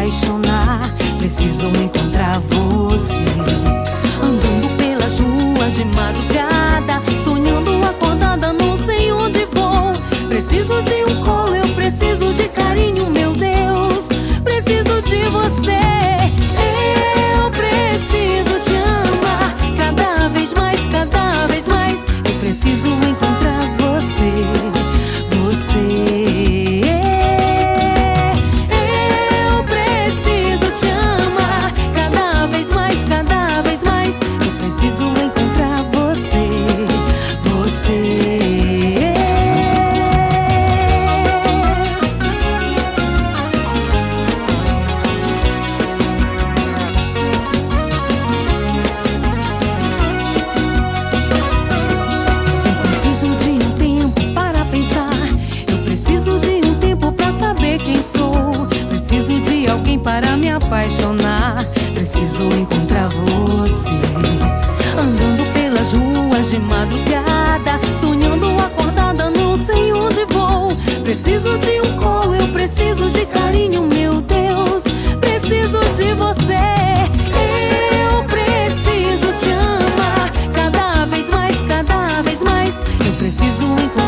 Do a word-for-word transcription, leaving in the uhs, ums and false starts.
apaixonar, preciso encontrar você. Andando pelas ruas de madrugada, sonhando acordada, não sei onde vou. Preciso de um colo, eu preciso de carinho, meu Deus, preciso de você. Eu preciso te amar cada vez mais, cada vez mais. Eu preciso encontrar você, você. Eu preciso te amar cada vez mais, cada vez mais. Eu preciso encontrar você, você. Quem sou? Preciso de alguém para me apaixonar, preciso encontrar você. Andando pelas ruas de madrugada, sonhando acordada, não sei onde vou. Preciso de um colo, eu preciso de carinho, meu Deus, preciso de você. Eu preciso te amar cada vez mais, cada vez mais. Eu preciso encontrar